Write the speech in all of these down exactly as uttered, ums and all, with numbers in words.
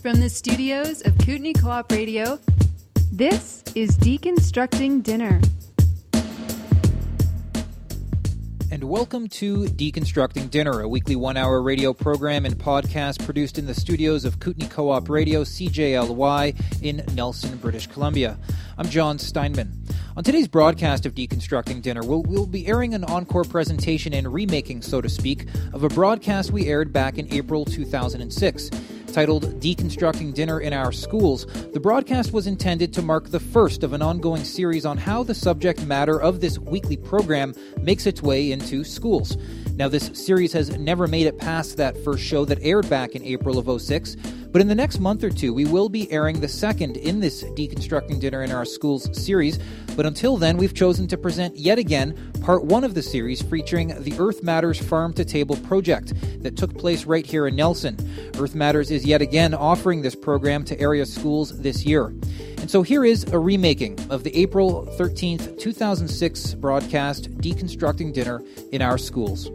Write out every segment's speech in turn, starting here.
From the studios of Kootenai Co-op Radio, this is Deconstructing Dinner. And welcome to Deconstructing Dinner, a weekly one-hour radio program and podcast produced in the studios of Kootenai Co-op Radio, C J L Y, in Nelson, British Columbia. I'm John Steinman. On today's broadcast of Deconstructing Dinner, we'll, we'll be airing an encore presentation and remaking, so to speak, of a broadcast we aired back in April two thousand six. Titled Deconstructing Dinner in Our Schools, the broadcast was intended to mark the first of an ongoing series on how the subject matter of this weekly program makes its way into schools. Now, this series has never made it past that first show that aired back in April of oh six, but in the next month or two, we will be airing the second in this Deconstructing Dinner in Our Schools series, but until then, we've chosen to present yet again part one of the series featuring the Earth Matters Farm to Table project that took place right here in Nelson. Earth Matters is yet again offering this program to area schools this year. And so here is a remaking of the April thirteenth, two thousand six broadcast, Deconstructing Dinner in Our Schools.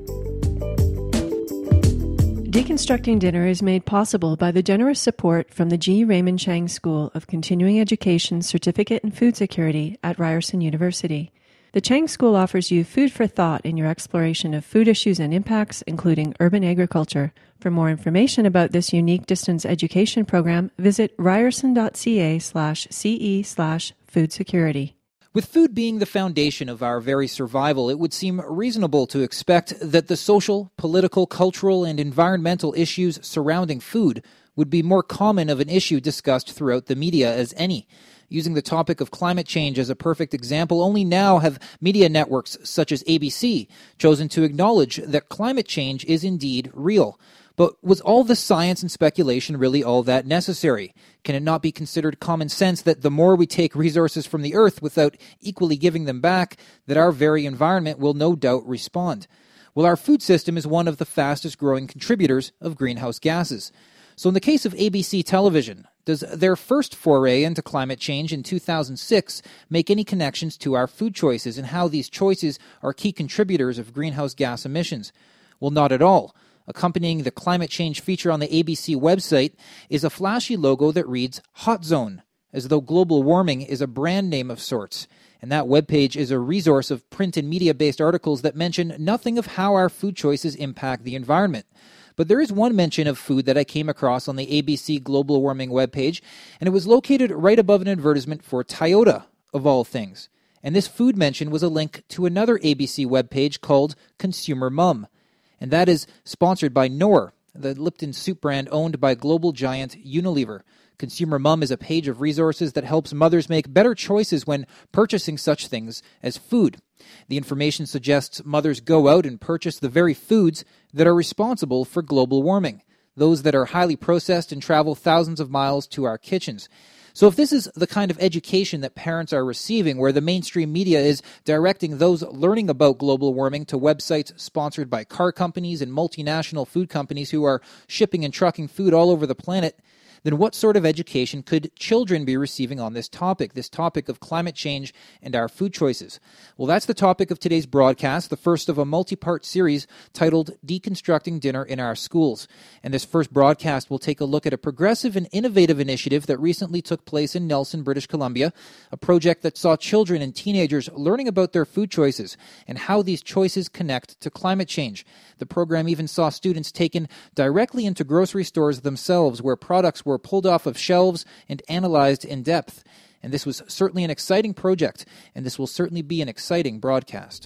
Deconstructing Dinner is made possible by the generous support from the G. Raymond Chang School of Continuing Education Certificate in Food Security at Ryerson University. The Chang School offers you food for thought in your exploration of food issues and impacts, including urban agriculture. For more information about this unique distance education program, visit ryerson.ca slash ce slash food security. With food being the foundation of our very survival, it would seem reasonable to expect that the social, political, cultural, and environmental issues surrounding food would be more common of an issue discussed throughout the media as any. Using the topic of climate change as a perfect example, only now have media networks such as A B C chosen to acknowledge that climate change is indeed real. But was all the science and speculation really all that necessary? Can it not be considered common sense that the more we take resources from the earth without equally giving them back, that our very environment will no doubt respond? Well, our food system is one of the fastest growing contributors of greenhouse gases. So in the case of A B C Television, does their first foray into climate change in two thousand six make any connections to our food choices and how these choices are key contributors of greenhouse gas emissions? Well, not at all. Accompanying the climate change feature on the A B C website is a flashy logo that reads Hot Zone, as though global warming is a brand name of sorts. And that webpage is a resource of print and media-based articles that mention nothing of how our food choices impact the environment. But there is one mention of food that I came across on the A B C Global Warming webpage, and it was located right above an advertisement for Toyota, of all things. And this food mention was a link to another A B C webpage called Consumer Mum. And that is sponsored by Knorr, the Lipton soup brand owned by global giant Unilever. Consumer Mum is a page of resources that helps mothers make better choices when purchasing such things as food. The information suggests mothers go out and purchase the very foods that are responsible for global warming, those that are highly processed and travel thousands of miles to our kitchens. So if this is the kind of education that parents are receiving, where the mainstream media is directing those learning about global warming to websites sponsored by car companies and multinational food companies who are shipping and trucking food all over the planet, then what sort of education could children be receiving on this topic, this topic of climate change and our food choices? Well, that's the topic of today's broadcast, the first of a multi-part series titled Deconstructing Dinner in Our Schools. And this first broadcast will take a look at a progressive and innovative initiative that recently took place in Nelson, British Columbia, a project that saw children and teenagers learning about their food choices and how these choices connect to climate change. The program even saw students taken directly into grocery stores themselves, where products were pulled off of shelves and analyzed in depth. And this was certainly an exciting project, and this will certainly be an exciting broadcast.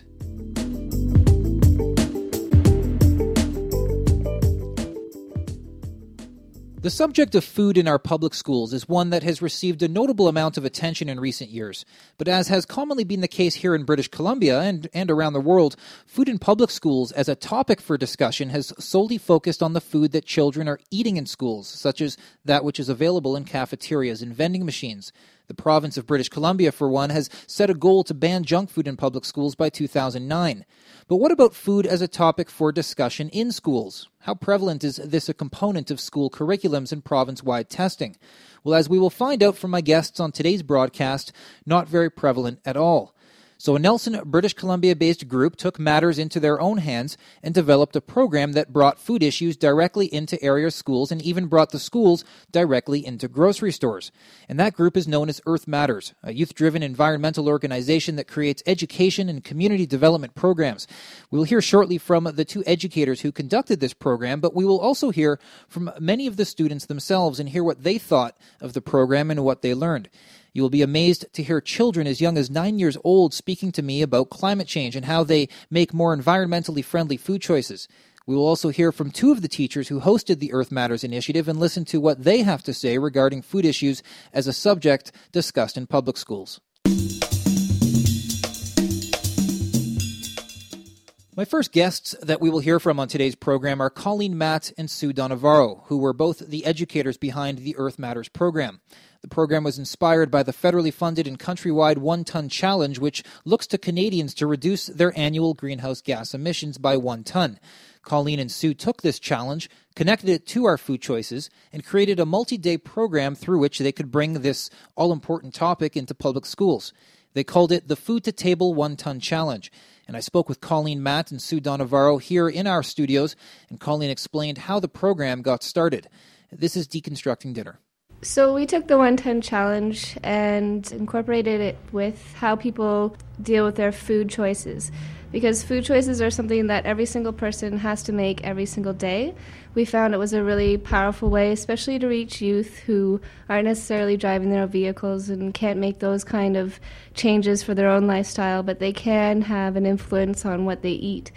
The subject of food in our public schools is one that has received a notable amount of attention in recent years. But as has commonly been the case here in British Columbia and, and around the world, food in public schools as a topic for discussion has solely focused on the food that children are eating in schools, such as that which is available in cafeterias and vending machines. The province of British Columbia, for one, has set a goal to ban junk food in public schools by two thousand nine. But what about food as a topic for discussion in schools? How prevalent is this a component of school curriculums and province-wide testing? Well, as we will find out from my guests on today's broadcast, not very prevalent at all. So a Nelson, British Columbia-based group took matters into their own hands and developed a program that brought food issues directly into area schools and even brought the schools directly into grocery stores. And that group is known as Earth Matters, a youth-driven environmental organization that creates education and community development programs. We'll hear shortly from the two educators who conducted this program, but we will also hear from many of the students themselves and hear what they thought of the program and what they learned. You will be amazed to hear children as young as nine years old speaking to me about climate change and how they make more environmentally friendly food choices. We will also hear from two of the teachers who hosted the Earth Matters initiative and listen to what they have to say regarding food issues as a subject discussed in public schools. My first guests that we will hear from on today's program are Colleen Matt and Sue Donnavarro, who were both the educators behind the Earth Matters program. The program was inspired by the federally funded and countrywide one-ton challenge, which looks to Canadians to reduce their annual greenhouse gas emissions by one ton. Colleen and Sue took this challenge, connected it to our food choices, and created a multi-day program through which they could bring this all-important topic into public schools. They called it the Food to Table One-Ton Challenge. And I spoke with Colleen Matt and Sue Donnavarro here in our studios, and Colleen explained how the program got started. This is Deconstructing Dinner. So we took the one ton challenge and incorporated it with how people deal with their food choices. Because food choices are something that every single person has to make every single day. We found it was a really powerful way, especially to reach youth who aren't necessarily driving their own vehicles and can't make those kind of changes for their own lifestyle, but they can have an influence on what they eat.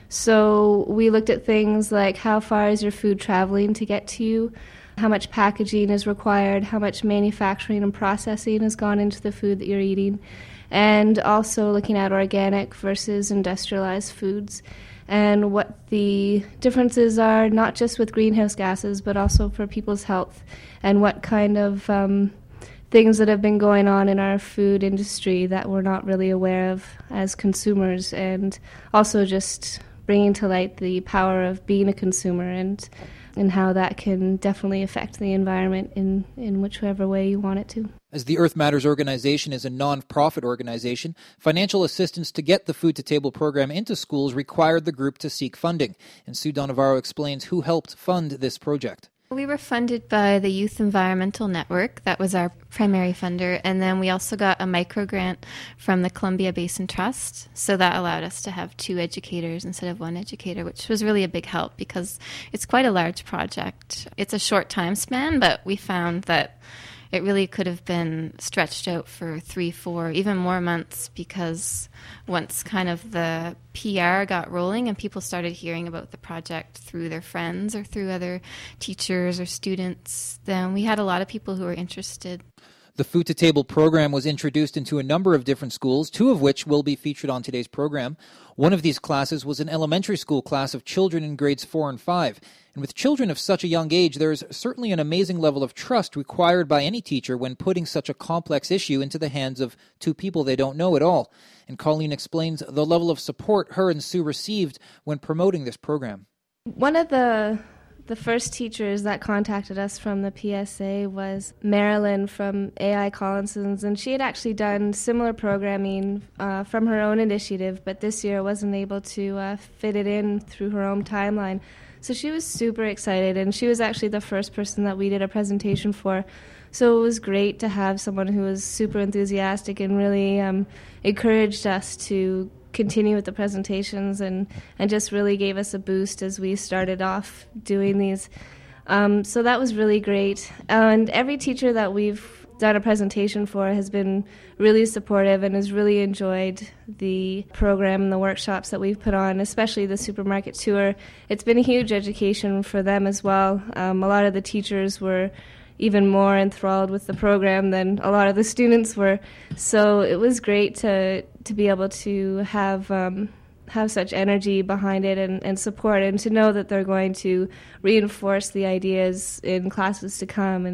So we looked at things like how far is your food traveling to get to you, how much packaging is required, how much manufacturing and processing has gone into the food that you're eating, and also looking at organic versus industrialized foods and what the differences are, not just with greenhouse gases, but also for people's health, and what kind of um, things that have been going on in our food industry that we're not really aware of as consumers, and also just bringing to light the power of being a consumer and and how that can definitely affect the environment in, in whichever way you want it to. As the Earth Matters organization is a non-profit organization, financial assistance to get the Food to Table program into schools required the group to seek funding. And Sue Donnavarro explains who helped fund this project. We were funded by the Youth Environmental Network. That was our primary funder. And then we also got a micro grant from the Columbia Basin Trust. So that allowed us to have two educators instead of one educator, which was really a big help because it's quite a large project. It's a short time span, but we found that it really could have been stretched out for three, four, even more months, because once kind of the P R got rolling and people started hearing about the project through their friends or through other teachers or students, then we had a lot of people who were interested. The Food to Table program was introduced into a number of different schools, two of which will be featured on today's program. One of these classes was an elementary school class of children in grades four and five. And with children of such a young age, there's certainly an amazing level of trust required by any teacher when putting such a complex issue into the hands of two people they don't know at all. And Colleen explains the level of support her and Sue received when promoting this program. One of the the first teachers that contacted us from the P S A was Marilyn from A I Collinson's, and she had actually done similar programming uh, from her own initiative, but this year wasn't able to uh, fit it in through her own timeline. So she was super excited, and she was actually the first person that we did a presentation for. So it was great to have someone who was super enthusiastic and really um, encouraged us to continue with the presentations and, and just really gave us a boost as we started off doing these. Um, so that was really great. And every teacher that we've done a presentation for has been really supportive and has really enjoyed the program and the workshops that we've put on, especially the supermarket tour. It's been a huge education for them as well. Um, a lot of the teachers were even more enthralled with the program than a lot of the students were. So it was great to to be able to have um, have such energy behind it and, and support, and to know that they're going to reinforce the ideas in classes to come. And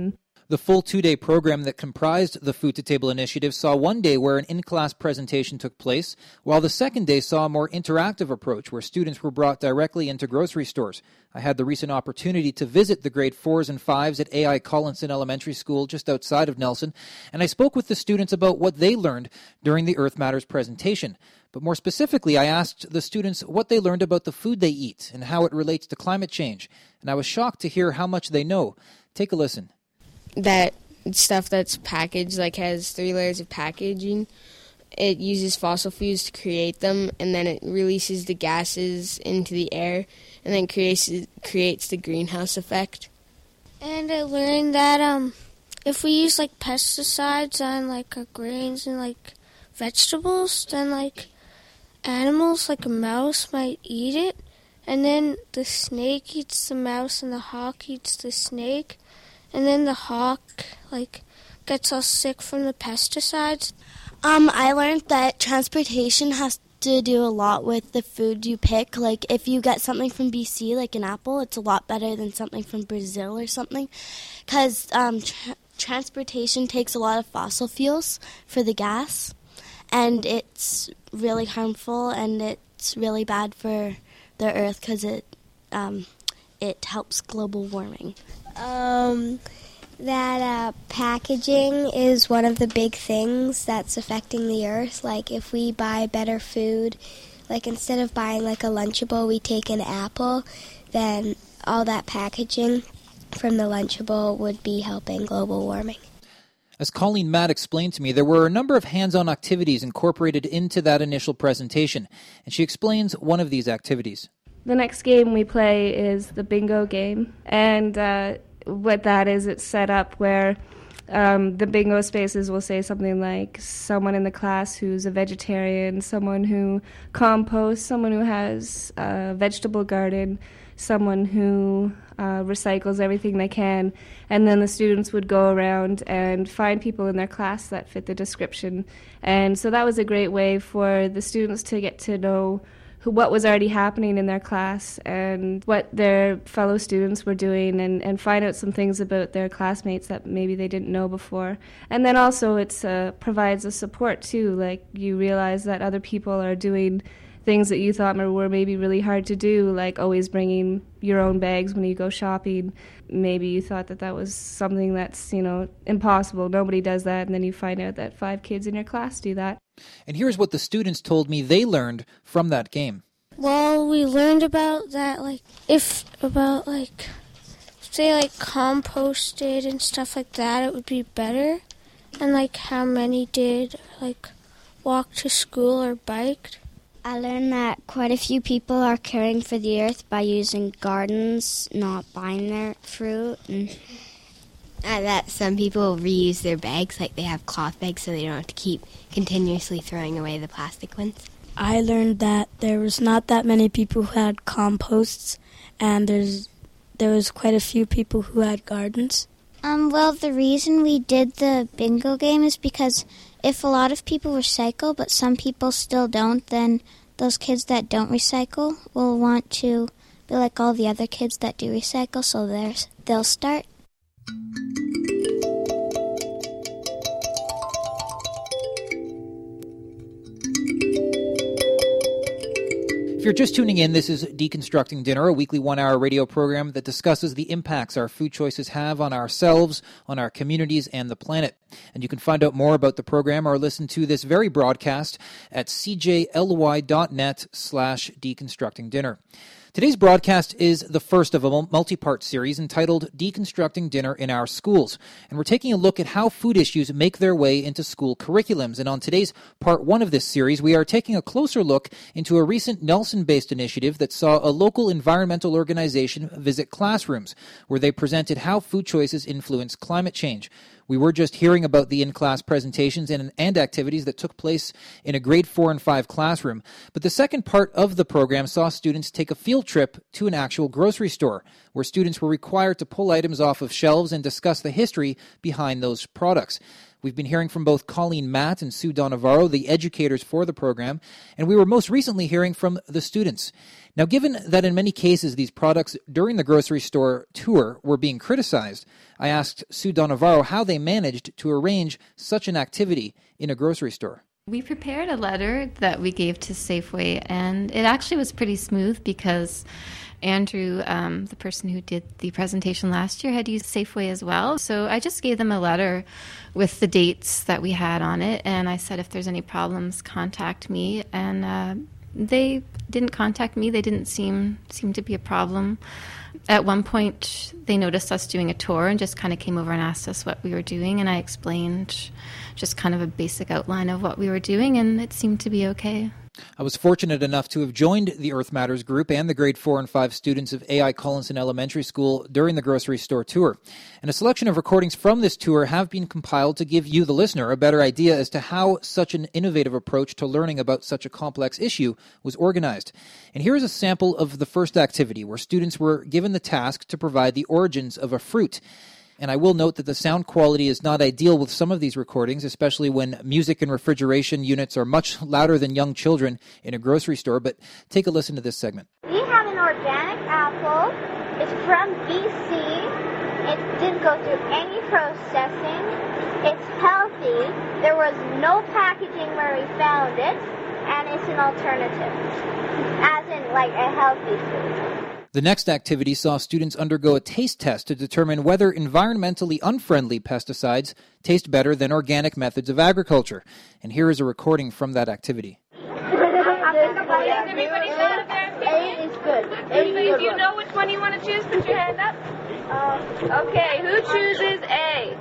The full two-day program that comprised the Food to Table initiative saw one day where an in-class presentation took place, while the second day saw a more interactive approach where students were brought directly into grocery stores. I had the recent opportunity to visit the grade fours and fives at A I Collinson Elementary School just outside of Nelson, and I spoke with the students about what they learned during the Earth Matters presentation. But more specifically, I asked the students what they learned about the food they eat and how it relates to climate change, and I was shocked to hear how much they know. Take a listen. That stuff that's packaged, like, has three layers of packaging. It uses fossil fuels to create them, and then it releases the gases into the air, and then creates creates the greenhouse effect. And I learned that um, if we use like pesticides on like our grains and like vegetables, then like animals like a mouse might eat it, and then the snake eats the mouse, and the hawk eats the snake. And then the hawk, like, gets all sick from the pesticides. Um, I learned that transportation has to do a lot with the food you pick. Like, if you get something from B C, like an apple, it's a lot better than something from Brazil or something. Because um, tra- transportation takes a lot of fossil fuels for the gas. And it's really harmful, and it's really bad for the earth because it, um, it helps global warming. Um, that uh, packaging is one of the big things that's affecting the earth. Like, if we buy better food, like instead of buying like a Lunchable, we take an apple, then all that packaging from the Lunchable would be helping global warming. As Colleen Matt explained to me, there were a number of hands-on activities incorporated into that initial presentation, and she explains one of these activities. The next game we play is the bingo game, and uh, what that is, it's set up where um, the bingo spaces will say something like someone in the class who's a vegetarian, someone who composts, someone who has a vegetable garden, someone who uh, recycles everything they can, and then the students would go around and find people in their class that fit the description. And so that was a great way for the students to get to know who, what was already happening in their class and what their fellow students were doing, and, and find out some things about their classmates that maybe they didn't know before. And then also it uh, provides a support too, like you realize that other people are doing things that you thought were maybe really hard to do, like always bringing your own bags when you go shopping. Maybe you thought that that was something that's, you know, impossible. Nobody does that, and then you find out that five kids in your class do that. And here's what the students told me they learned from that game. Well, we learned about that, like, if, about, like, say, like, composted and stuff like that, it would be better. And, like, how many did, like, walk to school or biked. I learned that quite a few people are caring for the earth by using gardens, not buying their fruit. And uh, that some people reuse their bags, like they have cloth bags so they don't have to keep continuously throwing away the plastic ones. I learned that there was not that many people who had composts, and there's there was quite a few people who had gardens. Um, well, the reason we did the bingo game is because if a lot of people recycle, but some people still don't, then those kids that don't recycle will want to be like all the other kids that do recycle, so they'll start. If you're just tuning in, this is Deconstructing Dinner, a weekly one-hour radio program that discusses the impacts our food choices have on ourselves, on our communities, and the planet. And you can find out more about the program or listen to this very broadcast at cjly.net slash deconstructing dinner. Today's broadcast is the first of a multi-part series entitled Deconstructing Dinner in Our Schools, and we're taking a look at how food issues make their way into school curriculums. And on today's part one of this series, we are taking a closer look into a recent Nelson-based initiative that saw a local environmental organization visit classrooms, where they presented how food choices influence climate change. We were just hearing about the in-class presentations and, and activities that took place in a grade four and five classroom. But the second part of the program saw students take a field trip to an actual grocery store, where students were required to pull items off of shelves and discuss the history behind those products. We've been hearing from both Colleen Matt and Sue Donnavarro, the educators for the program, and we were most recently hearing from the students. Now, given that in many cases these products during the grocery store tour were being criticized, I asked Sue Donnavarro how they managed to arrange such an activity in a grocery store. We prepared a letter that we gave to Safeway, and it actually was pretty smooth because Andrew, um, the person who did the presentation last year, had used Safeway as well. So I just gave them a letter with the dates that we had on it, and I said, if there's any problems, contact me. And uh, they didn't contact me. They didn't seem seem to be a problem. At one point, they noticed us doing a tour and just kind of came over and asked us what we were doing, and I explained just kind of a basic outline of what we were doing, and it seemed to be okay. I was fortunate enough to have joined the Earth Matters group and the grade four and five students of A I Collinson Elementary School during the grocery store tour. And a selection of recordings from this tour have been compiled to give you, the listener, a better idea as to how such an innovative approach to learning about such a complex issue was organized. And here is a sample of the first activity, where students were given the task to provide the origins of a fruit. And I will note that the sound quality is not ideal with some of these recordings, especially when music and refrigeration units are much louder than young children in a grocery store. But take a listen to this segment. We have an organic apple. It's from B C. It didn't go through any processing. It's healthy. There was no packaging where we found it. And it's an alternative, as in like a healthy food. The next activity saw students undergo a taste test to determine whether environmentally unfriendly pesticides taste better than organic methods of agriculture. And here is a recording from that activity. A is good. Everybody, do you know which one you want to choose? Put your hand up. Uh, okay, who chooses A?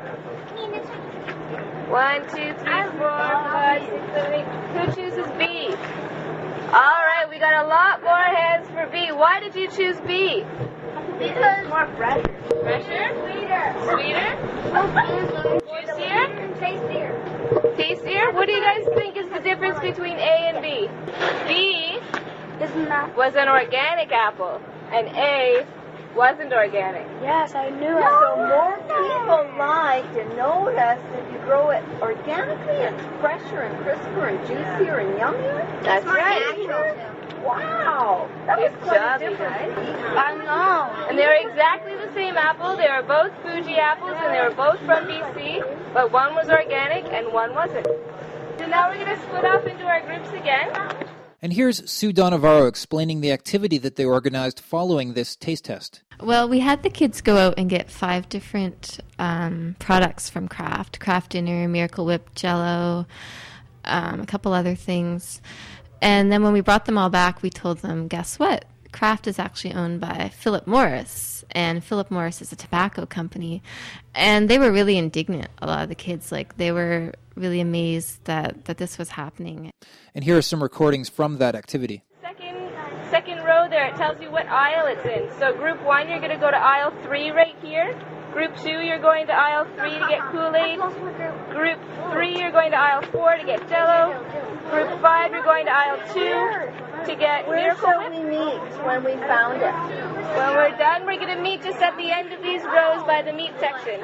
One, two, three, four, five, six, seven, eight. Who chooses B? All right, we got a lot more hands for B. Why did you choose B? Because it's more fresh. Fresher? Sweeter. Sweeter? Juicier? Tastier. Tastier? What do you guys think is the difference between A and B? B was an organic apple, and A wasn't organic. Yes, I knew it. So more people like to notice if you grow it organically, it's fresher and crisper and juicier and yummier. That's right. Natural. Wow. That was Good quite job, a you difference. guys. I know. And they're exactly the same apple. They were both Fuji apples, and they were both from B C, but one was organic and one wasn't. So now we're going to split up into our groups again. And here's Sue Donnavarro explaining the activity that they organized following this taste test. Well, we had the kids go out and get five different um, products from Kraft. Kraft Dinner, Miracle Whip, Jell-O, um, a couple other things. And then when we brought them all back, we told them, guess what? Kraft is actually owned by Philip Morris, and Philip Morris is a tobacco company. And they were really indignant, a lot of the kids. Like, they were really amazed that, that this was happening. And here are some recordings from that activity. Second, second row there, it tells you what aisle it's in. So group one, you're going to go to aisle three right here. Group two, you're going to aisle three to get Kool-Aid. Group three, you're going to aisle four to get Jell-O. Group five, you're going to aisle two to get Where Miracle shall Whip. we meet when we found it? When we're done, we're going to meet just at the end of these rows by the meat section.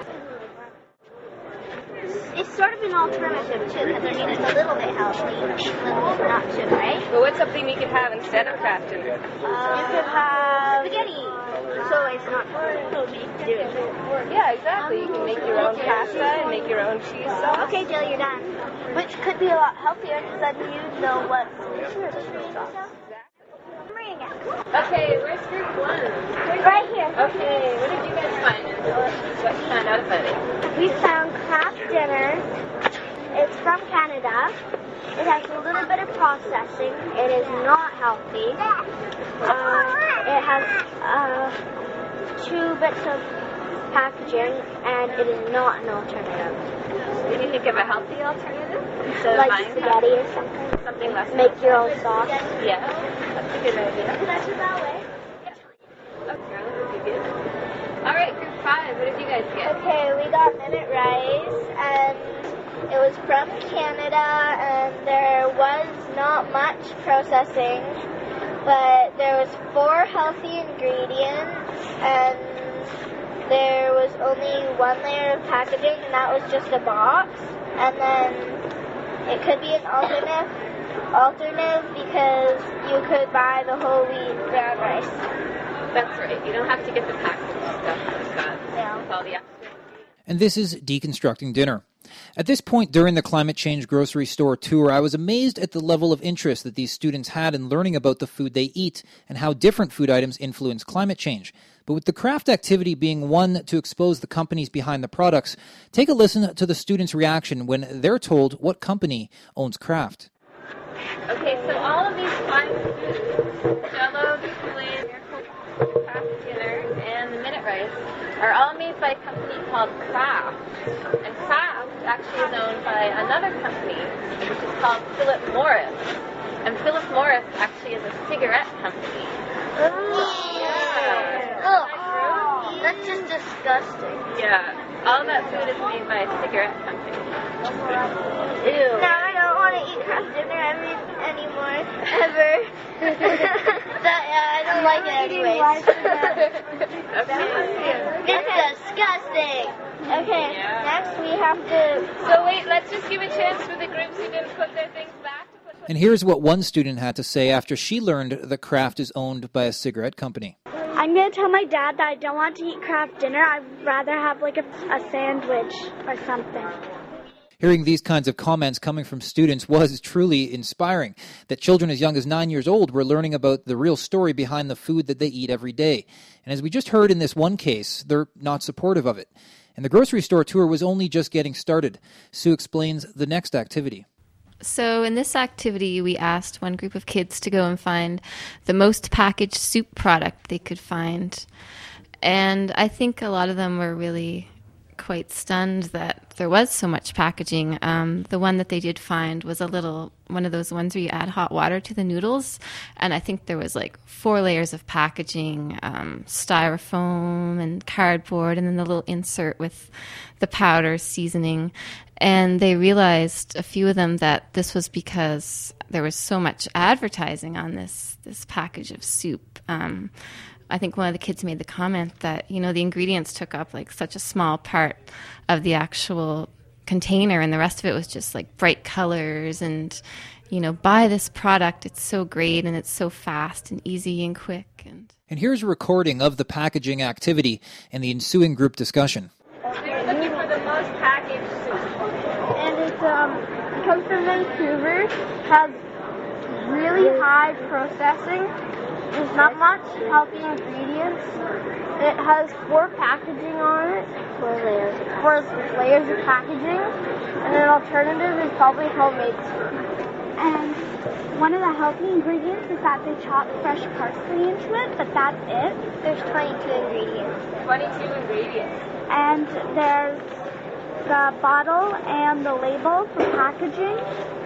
It's sort of an alternative, too, because I mean, it's a little bit healthy, a little bit not too, right? But what's something you can have instead of Kraft Dinner? Uh, you could have spaghetti, so it's not doing. Yeah, exactly. You can make your own pasta and make your own cheese sauce. Okay, Jill, you're done. Which could be a lot healthier, because then you know what sauce. Okay, where's group one? Right here. Okay, what did you guys find? What you found out about it? We found Kraft Dinner. It's from Canada. It has a little bit of processing. It is not healthy. Uh, it has uh, two bits of packaging, and it is not an alternative. Did you think of a healthy alternative? So like spaghetti or something. Something less. Make your own sauce. Yeah, that's a good idea. Can I do that way? Okay, that would be good. All right, group five, what did you guys get? Okay, we got minute rice, and it was from Canada, and there was not much processing, but there was four healthy ingredients, and there was only one layer of packaging, and that was just a box. and then it could be an alternative, alternative because you could buy the whole wheat brown rice. That's right. You don't have to get the packaged stuff like that. Yeah. With all the extra. And this is Deconstructing Dinner. At this point during the climate change grocery store tour, I was amazed at the level of interest that these students had in learning about the food they eat and how different food items influence climate change. But with the craft activity being one to expose the companies behind the products, take a listen to the students' reaction when they're told what company owns Kraft. Okay, so all of these five foods, Jell-O, the Kool-Aid, Kraft Dinner, and the Minute Rice, are all made by a company called Kraft. And Kraft actually is owned by another company, which is called Philip Morris. And Philip Morris actually is a cigarette company. Oh. Yeah. Oh. That's just disgusting. Yeah. All of that food is made by a cigarette company. Ew. Now I don't want to eat Kraft Dinner every, anymore. Ever. that, yeah, I don't like it anyways. It's disgusting. Okay, yeah. Next we have to... So wait, let's just give a chance for the groups who didn't put their things back. To put and here's what one student had to say after she learned that Kraft is owned by a cigarette company. I'm going to tell my dad that I don't want to eat Kraft Dinner. I'd rather have like a, a sandwich or something. Hearing these kinds of comments coming from students was truly inspiring, that children as young as nine years old were learning about the real story behind the food that they eat every day. And as we just heard in this one case, they're not supportive of it. And the grocery store tour was only just getting started. Sue explains the next activity. So in this activity, we asked one group of kids to go and find the most packaged soup product they could find. And I think a lot of them were really quite stunned that there was so much packaging. Um, the one that they did find was a little, one of those ones where you add hot water to the noodles. And I think there was like four layers of packaging, um, styrofoam and cardboard, and then the little insert with the powder seasoning. And they realized, a few of them, that this was because there was so much advertising on this, this package of soup. Um, I think one of the kids made the comment that, you know, the ingredients took up like such a small part of the actual container, and the rest of it was just like bright colors and, you know, buy this product, it's so great and it's so fast and easy and quick. And, and here's a recording of the packaging activity and the ensuing group discussion. They're looking for the most packaged soup. And it's, um, it comes from Vancouver, has really high processing. There's not much healthy ingredients. It has four packaging on it. Four layers. Four layers of packaging. And an alternative is probably homemade soup. And one of the healthy ingredients is that they chop fresh parsley into it, but that's it. There's twenty-two ingredients. twenty-two ingredients. And there's the bottle and the label for packaging.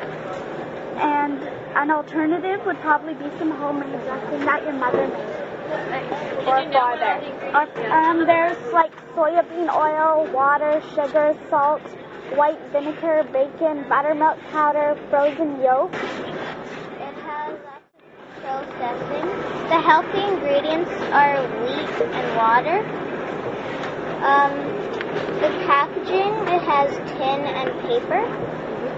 And an alternative would probably be some homemade dressing that your mother made. Or father. Or, um, there's like soybean oil, water, sugar, salt, white vinegar, bacon, buttermilk powder, frozen yolk. It has lots of processing. The healthy ingredients are wheat and water. Um, the packaging, it has tin and paper.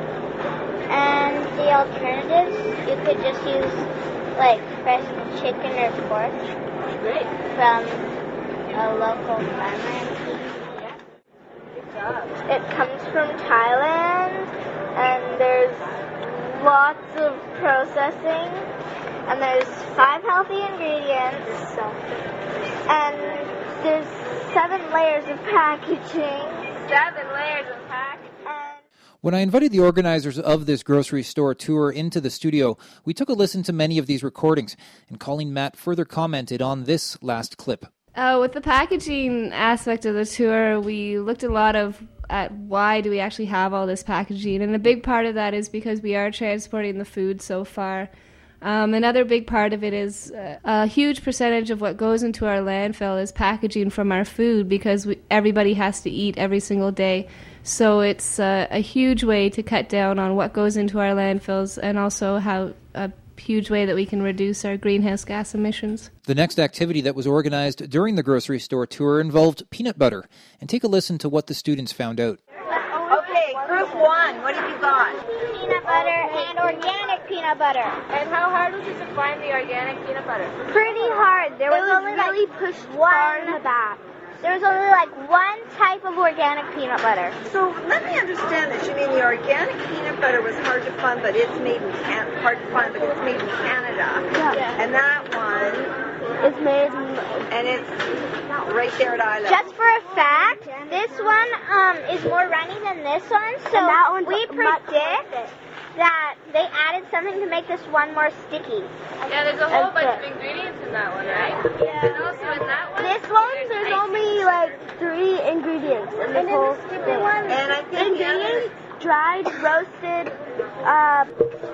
And the alternatives, you could just use like fresh chicken or pork Great. from a local farmer. Yeah. Good job. It comes from Thailand, and there's lots of processing, and there's five healthy ingredients, and there's seven layers of packaging. Seven layers of packaging. When I invited the organizers of this grocery store tour into the studio, we took a listen to many of these recordings, and Colleen Matt further commented on this last clip. Uh, with the packaging aspect of the tour, we looked a lot of at why do we actually have all this packaging, and a big part of that is because we are transporting the food so far. Um, another big part of it is uh, a huge percentage of what goes into our landfill is packaging from our food, because we, everybody has to eat every single day. So it's uh, a huge way to cut down on what goes into our landfills, and also how a huge way that we can reduce our greenhouse gas emissions. The next activity that was organized during the grocery store tour involved peanut butter. And take a listen to what the students found out. Okay, group one, what have you got? Peanut butter and organic peanut butter. And how hard was it to find the organic peanut butter? Pretty hard. There was, was only really like pushed one in the back. There was only like one type of organic peanut butter. So let me understand this. You mean the organic peanut butter was hard to find, but it's made in Can- hard to find, but it's made in Canada. Yeah. And that one is made in, and it's right there at Isla. Just for a fact, this one um, is more runny than this one, so that one's we predict that they added something to make this one more sticky. Yeah, there's a whole bunch of ingredients in that one, right? Yeah. And also in that one, this one, there's only like three ingredients in this whole thing. And I think ingredients, dried, roasted, uh,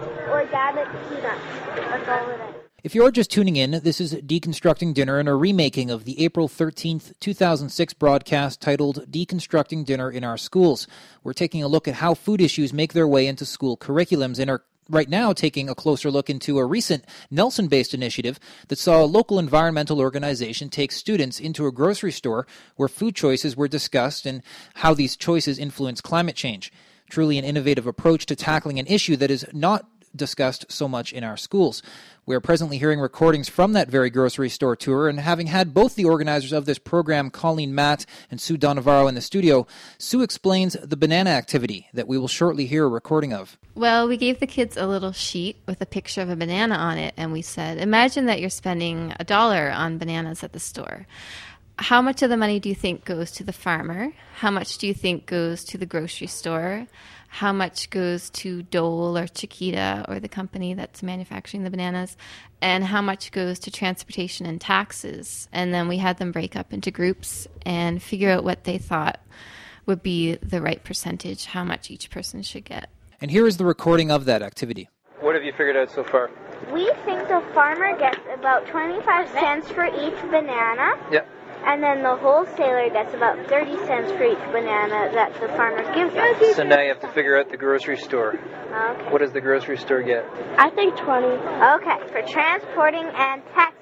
organic peanuts. That's all it is. If you're just tuning in, this is Deconstructing Dinner and a remaking of the April thirteenth, two thousand six broadcast titled Deconstructing Dinner in Our Schools. We're taking a look at how food issues make their way into school curriculums and are right now taking a closer look into a recent Nelson-based initiative that saw a local environmental organization take students into a grocery store where food choices were discussed and how these choices influence climate change. Truly an innovative approach to tackling an issue that is not discussed so much in our schools. We are presently hearing recordings from that very grocery store tour, and having had both the organizers of this program, Colleen Matt and Sue Donnavarro, in the studio, Sue explains the banana activity that we will shortly hear a recording of. Well, we gave the kids a little sheet with a picture of a banana on it, and we said, imagine that you're spending a dollar on bananas at the store. How much of the money do you think goes to the farmer? How much do you think goes to the grocery store? How much goes to Dole or Chiquita or the company that's manufacturing the bananas? And how much goes to transportation and taxes? And then we had them break up into groups and figure out what they thought would be the right percentage, how much each person should get. And here is the recording of that activity. What have you figured out so far? We think the farmer gets about twenty-five cents for each banana. Yep. And then the wholesaler gets about thirty cents for each banana that the farmer gives us. So now you have to figure out the grocery store. Okay. What does the grocery store get? I think twenty. Okay, for transporting and taxes.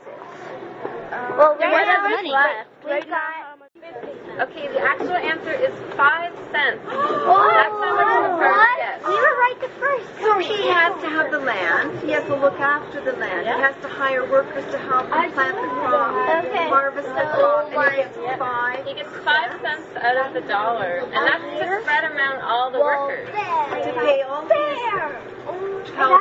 Uh, well, we have money left. We got... Okay, the actual answer is five cents. Oh, that's how much the farmer gets. We were right the first. So he has to have the land. He has to look after the land. He has to hire workers to help him plant the crop, okay. harvest the crop, and he gets five. He gets five cents out of the dollar, and that's to spread among all the workers. To pay all his help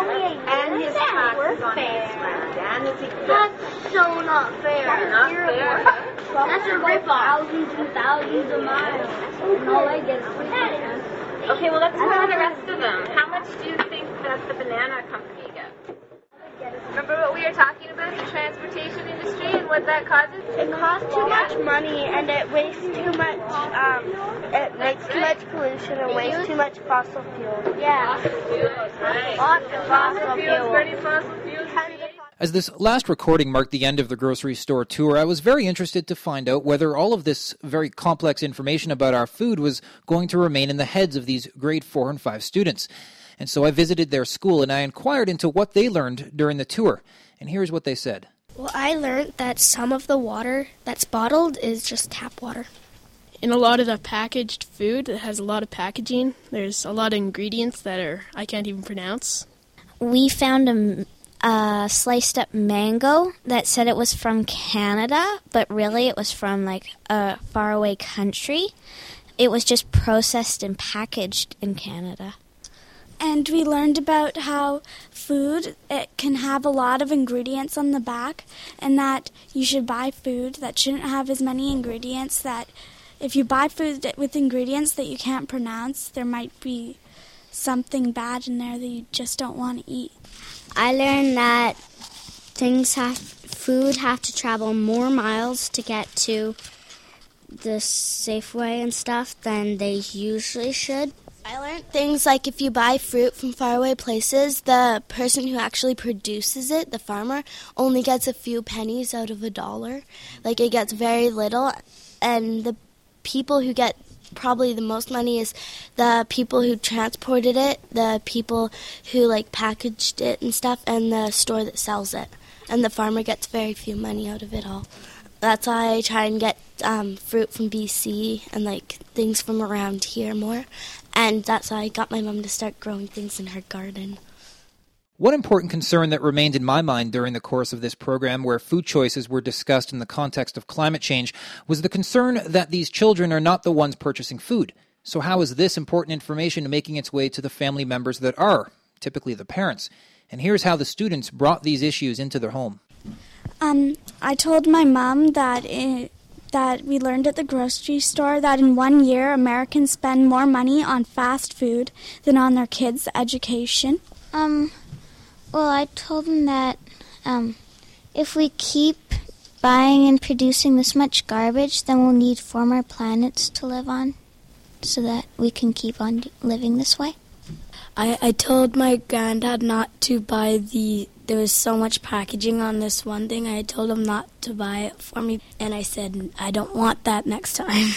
and his taxes on his land and his equipment. That's so not fair. Not fair. That's a rip-off. Thousands and thousands of miles. And all I get is three cents. Okay, well, let's go to the rest of them. How much do you think that the banana company gets? Remember what we were talking about, the transportation industry and what that causes? It costs too much money and it wastes too much, um, it makes too much pollution and wastes too much fossil fuel. Yeah. Fossil fuels, right. Lots of fossil fuel. Pretty fossil fuels. As this last recording marked the end of the grocery store tour, I was very interested to find out whether all of this very complex information about our food was going to remain in the heads of these grade four and five students. And so I visited their school and I inquired into what they learned during the tour. And here's what they said. Well, I learned that some of the water that's bottled is just tap water. In a lot of the packaged food that has a lot of packaging, there's a lot of ingredients that are I can't even pronounce. We found a a sliced up mango that said it was from Canada, but really it was from like a faraway country. It was just processed and packaged in Canada. And we learned about how food, it can have a lot of ingredients on the back, and that you should buy food that shouldn't have as many ingredients, that if you buy food with ingredients that you can't pronounce, there might be something bad in there that you just don't want to eat. I learned that things have, food have to travel more miles to get to the Safeway and stuff than they usually should. I learned things like if you buy fruit from faraway places, the person who actually produces it, the farmer, only gets a few pennies out of a dollar. Like, it gets very little, and the people who get probably the most money is the people who transported it, the people who like packaged it and stuff, and the store that sells it. And the farmer gets very few money out of it all. That's why I try and get um, fruit from B C and like things from around here more. and that's how I got my mom to start growing things in her garden. One important concern that remained in my mind during the course of this program, where food choices were discussed in the context of climate change, was the concern that these children are not the ones purchasing food. So how is this important information making its way to the family members that are, typically the parents? And here's how the students brought these issues into their home. Um, I told my mom that it, that we learned at the grocery store that in one year Americans spend more money on fast food than on their kids' education. Um... Well, I told them that um, if we keep buying and producing this much garbage, then we'll need four more planets to live on so that we can keep on living this way. I, I told my granddad not to buy the, there was so much packaging on this one thing. I told him not to buy it for me, and I said, I don't want that next time.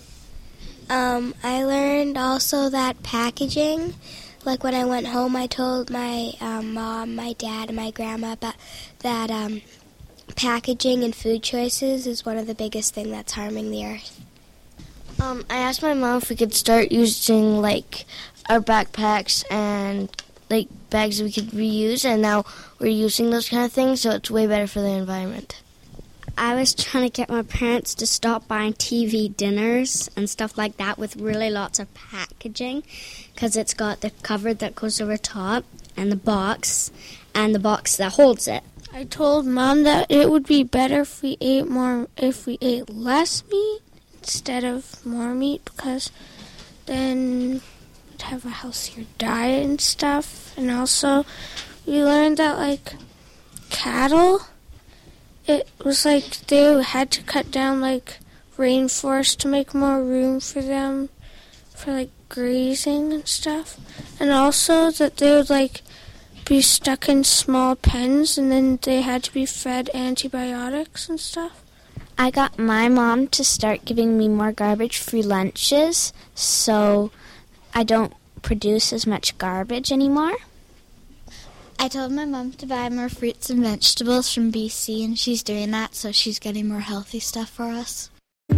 um, I learned also that packaging... Like when I went home, I told my um, mom, my dad, and my grandma about that um, packaging and food choices is one of the biggest things that's harming the earth. Um, I asked my mom if we could start using like our backpacks and like bags that we could reuse, and now we're using those kind of things, so it's way better for the environment. I was trying to get my parents to stop buying T V dinners and stuff like that with really lots of packaging, because it's got the cover that goes over top and the box and the box that holds it. I told Mom that it would be better if we ate more, if we ate less meat instead of more meat, because then we'd have a healthier diet and stuff. And also, we learned that like cattle, it was like they had to cut down like rainforest to make more room for them for like grazing and stuff. And also that they would like be stuck in small pens and then they had to be fed antibiotics and stuff. I got my mom to start giving me more garbage-free lunches so I don't produce as much garbage anymore. I told my mom to buy more fruits and vegetables from B C, and she's doing that, so she's getting more healthy stuff for us.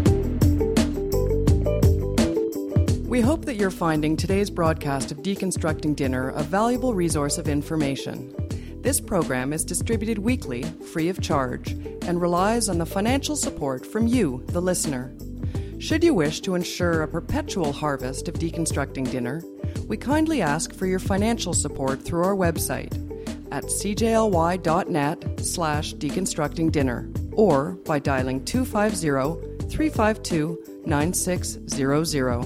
We hope that you're finding today's broadcast of Deconstructing Dinner a valuable resource of information. This program is distributed weekly, free of charge, and relies on the financial support from you, the listener. Should you wish to ensure a perpetual harvest of Deconstructing Dinner, we kindly ask for your financial support through our website at cjly.net slash deconstructing dinner or by dialing two five zero, three five two, nine six zero zero.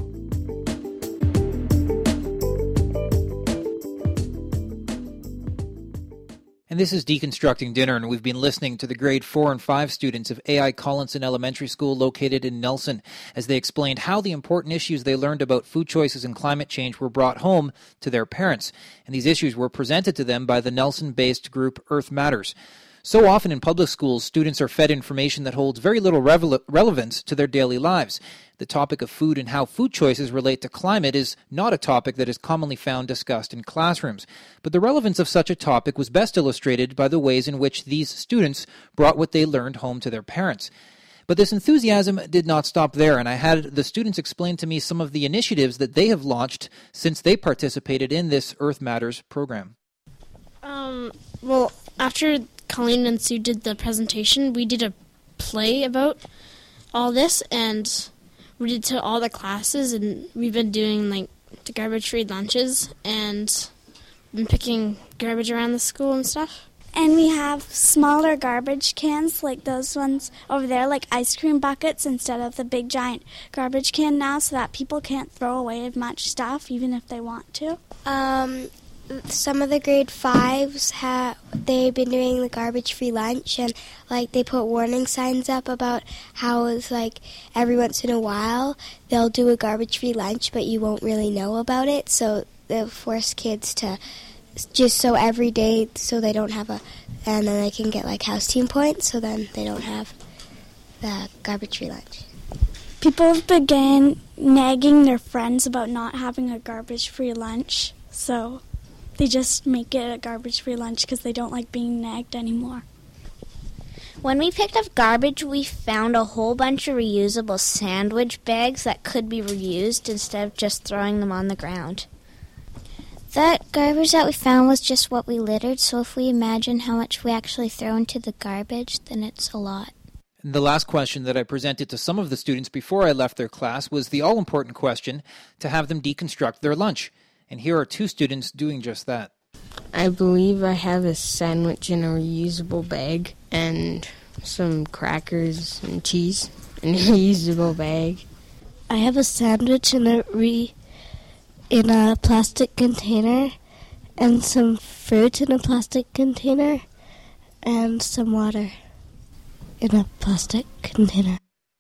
And this is Deconstructing Dinner, and we've been listening to the grade four and five students of A I Collinson Elementary School located in Nelson as they explained how the important issues they learned about food choices and climate change were brought home to their parents. And these issues were presented to them by the Nelson-based group Earth Matters. So often in public schools, students are fed information that holds very little revel- relevance to their daily lives. The topic of food and how food choices relate to climate is not a topic that is commonly found discussed in classrooms. But the relevance of such a topic was best illustrated by the ways in which these students brought what they learned home to their parents. But this enthusiasm did not stop there, and I had the students explain to me some of the initiatives that they have launched since they participated in this Earth Matters program. Um, well, after Colleen and Sue did the presentation, we did a play about all this, and we did to all the classes, and we've been doing like the garbage-free lunches and been picking garbage around the school and stuff. And we have smaller garbage cans like those ones over there, like ice cream buckets instead of the big giant garbage can now, so that people can't throw away as much stuff even if they want to. Um, some of the grade fives have they've been doing the garbage-free lunch, and like they put warning signs up about how it's like every once in a while they'll do a garbage-free lunch, but you won't really know about it. So they'll force kids to just so every day, so they don't have a, and then they can get like house team points. So then they don't have the garbage-free lunch. People have begun nagging their friends about not having a garbage-free lunch, so they just make it a garbage-free lunch because they don't like being nagged anymore. When we picked up garbage, we found a whole bunch of reusable sandwich bags that could be reused instead of just throwing them on the ground. That garbage that we found was just what we littered, so if we imagine how much we actually throw into the garbage, then it's a lot. The last question that I presented to some of the students before I left their class was the all-important question to have them deconstruct their lunch. And here are two students doing just that. I believe I have a sandwich in a reusable bag and some crackers and cheese in a reusable bag. I have a sandwich in a re in a plastic container and some fruit in a plastic container and some water in a plastic container.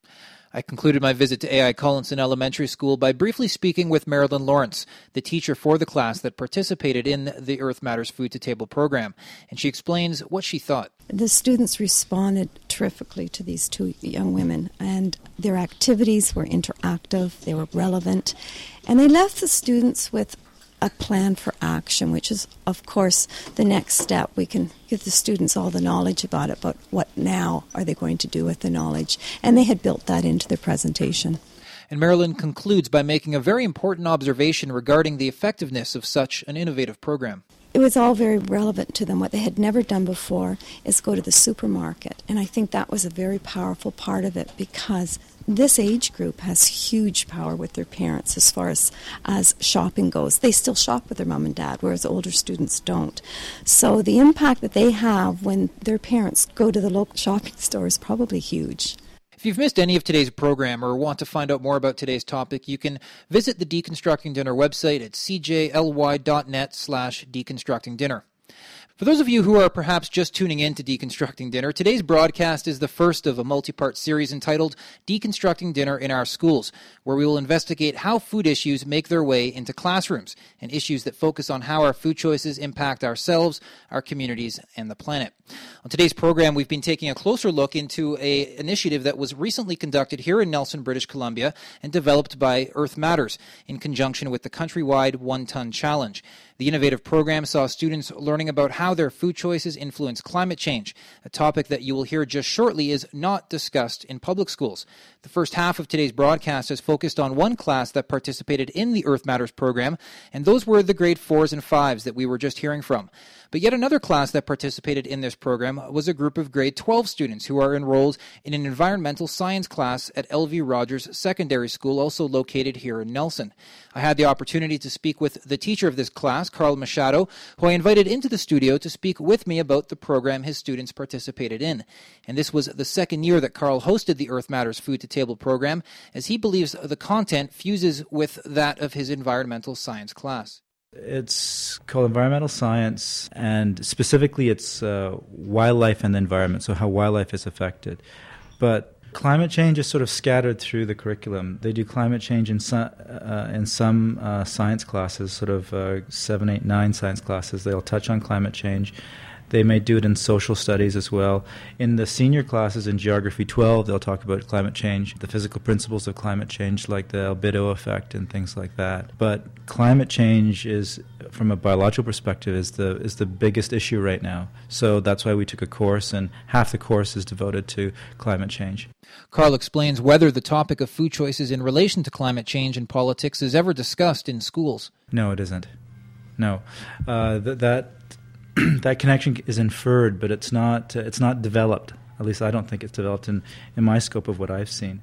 I concluded my visit to A I Collinson Elementary School by briefly speaking with Marilyn Lawrence, the teacher for the class that participated in the Earth Matters Food to Table program, and she explains what she thought. The students responded terrifically to these two young women, and their activities were interactive, they were relevant, and they left the students with a plan for action, which is, of course, the next step. We can give the students all the knowledge about it, but what now are they going to do with the knowledge? And they had built that into their presentation. And Marilyn concludes by making a very important observation regarding the effectiveness of such an innovative program. It was all very relevant to them. What they had never done before is go to the supermarket. And I think that was a very powerful part of it, because this age group has huge power with their parents as far as, as shopping goes. They still shop with their mom and dad, whereas older students don't. So the impact that they have when their parents go to the local shopping store is probably huge. If you've missed any of today's program or want to find out more about today's topic, you can visit the Deconstructing Dinner website at c j l y dot net slash deconstructing dinner. For those of you who are perhaps just tuning in to Deconstructing Dinner, today's broadcast is the first of a multi-part series entitled Deconstructing Dinner in Our Schools, where we will investigate how food issues make their way into classrooms, and issues that focus on how our food choices impact ourselves, our communities, and the planet. On today's program, we've been taking a closer look into an initiative that was recently conducted here in Nelson, British Columbia, and developed by Earth Matters in conjunction with the countrywide One-Ton Challenge. The innovative program saw students learning about how their food choices influence climate change, a topic that you will hear just shortly is not discussed in public schools. The first half of today's broadcast is focused on one class that participated in the Earth Matters program, and those were the grade fours and fives that we were just hearing from. But yet another class that participated in this program was a group of grade twelve students who are enrolled in an environmental science class at L V Rogers Secondary School, also located here in Nelson. I had the opportunity to speak with the teacher of this class, Carl Machado, who I invited into the studio to speak with me about the program his students participated in. And this was the second year that Carl hosted the Earth Matters Food to Table program, as he believes the content fuses with that of his environmental science class. It's called environmental science, and specifically it's uh, wildlife and the environment, so how wildlife is affected. But climate change is sort of scattered through the curriculum. They do climate change in some, uh, in some uh, science classes, sort of uh, seven, eight, nine science classes. They'll touch on climate change. They may do it in social studies as well. In the senior classes in Geography twelve, they'll talk about climate change, the physical principles of climate change, like the albedo effect and things like that. But climate change is, from a biological perspective, is the is the biggest issue right now. So that's why we took a course, and half the course is devoted to climate change. Carl explains whether the topic of food choices in relation to climate change and politics is ever discussed in schools. No, it isn't. No. Uh, th- that... that connection is inferred, but it's not uh, it's not developed. At least I don't think it's developed in, in my scope of what I've seen.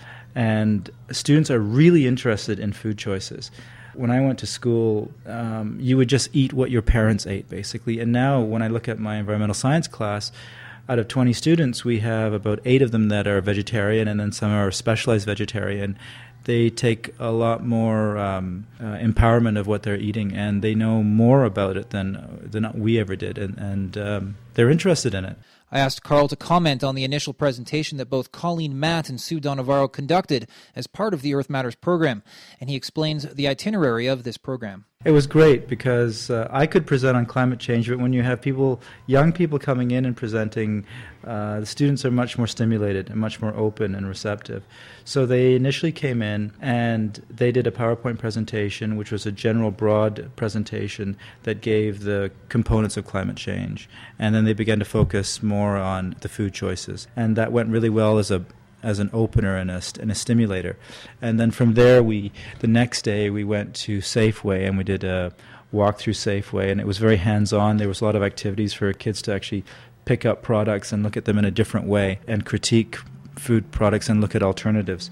And students are really interested in food choices. When I went to school, um, you would just eat what your parents ate, basically. And now when I look at my environmental science class, out of twenty students, we have about eight of them that are vegetarian, and then some are specialized vegetarian. They take a lot more um, uh, empowerment of what they're eating, and they know more about it than than we ever did, and, and um, they're interested in it. I asked Carl to comment on the initial presentation that both Colleen Matt and Sue Donavaro conducted as part of the Earth Matters program, and he explains the itinerary of this program. It was great because uh, I could present on climate change, but when you have people, young people coming in and presenting, uh, the students are much more stimulated and much more open and receptive. So they initially came in and they did a PowerPoint presentation, which was a general broad presentation that gave the components of climate change. And then they began to focus more on the food choices. And that went really well as a as an opener and a, and a stimulator. And then from there, we the next day we went to Safeway and we did a walk through Safeway, and it was very hands-on. There was a lot of activities for kids to actually pick up products and look at them in a different way and critique food products and look at alternatives.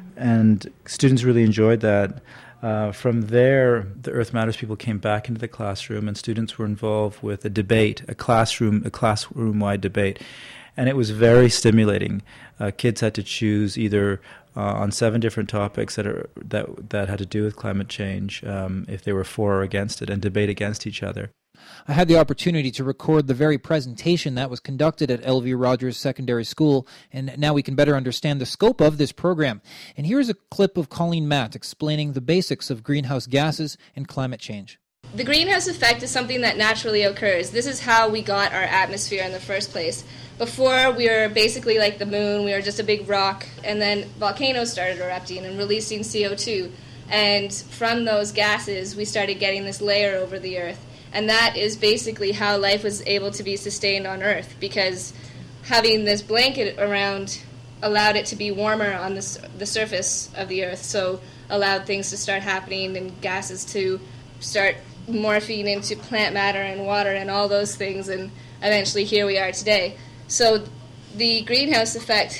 And students really enjoyed that. Uh, from there, the Earth Matters people came back into the classroom, and students were involved with a debate, a classroom, a classroom-wide debate. And it was very stimulating. Uh, kids had to choose either uh, on seven different topics that are that that had to do with climate change, um, if they were for or against it, and debate against each other. I had the opportunity to record the very presentation that was conducted at L V Rogers Secondary School, and now we can better understand the scope of this program. And here's a clip of Colleen Matt explaining the basics of greenhouse gases and climate change. The greenhouse effect is something that naturally occurs. This is how we got our atmosphere in the first place. Before, we were basically like the moon. We were just a big rock, and then volcanoes started erupting and releasing C O two. And from those gases, we started getting this layer over the Earth. And that is basically how life was able to be sustained on Earth, because having this blanket around allowed it to be warmer on the, the surface of the Earth, so allowed things to start happening and gases to start morphing into plant matter and water and all those things, and eventually here we are today. So the greenhouse effect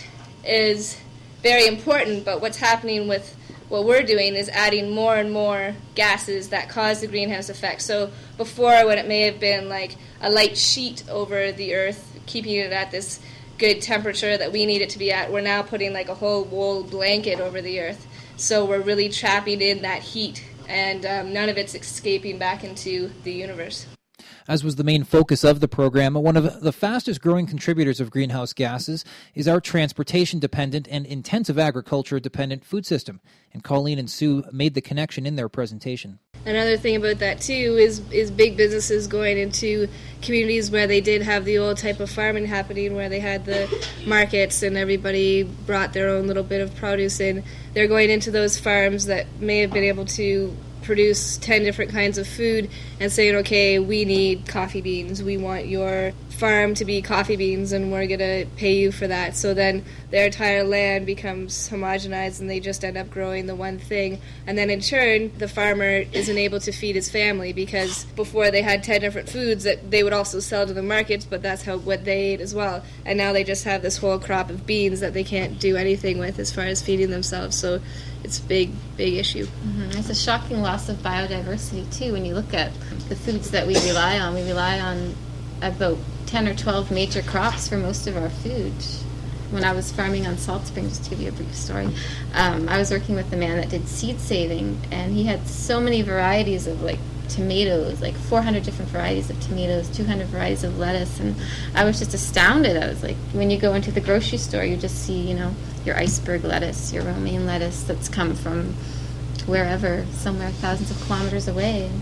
is very important, but what's happening with what we're doing is adding more and more gases that cause the greenhouse effect. So before, when it may have been like a light sheet over the Earth, keeping it at this good temperature that we need it to be at, we're now putting like a whole wool blanket over the Earth. So we're really trapping in that heat, and um, none of it's escaping back into the universe. As was the main focus of the program, one of the fastest growing contributors of greenhouse gases is our transportation-dependent and intensive agriculture-dependent food system. And Colleen and Sue made the connection in their presentation. Another thing about that, too, is is big businesses going into communities where they did have the old type of farming happening, where they had the markets and everybody brought their own little bit of produce in. They're going into those farms that may have been able to produce ten different kinds of food and saying, okay, we need coffee beans. We want your farm to be coffee beans, and we're going to pay you for that. So then their entire land becomes homogenized, and they just end up growing the one thing. And then in turn, the farmer isn't able to feed his family, because before they had ten different foods that they would also sell to the markets, but that's how what they ate as well. And now they just have this whole crop of beans that they can't do anything with as far as feeding themselves. So it's a big, big issue. Mm-hmm. It's a shocking loss of biodiversity, too, when you look at the foods that we rely on. We rely on about ten or twelve major crops for most of our food. When I was farming on Salt Springs, to give you a brief story, um, I was working with a man that did seed saving, and he had so many varieties of, like, tomatoes, like four hundred different varieties of tomatoes, two hundred varieties of lettuce, and I was just astounded. I was like, when you go into the grocery store, you just see, you know, your iceberg lettuce, your romaine lettuce that's come from wherever, somewhere thousands of kilometers away. And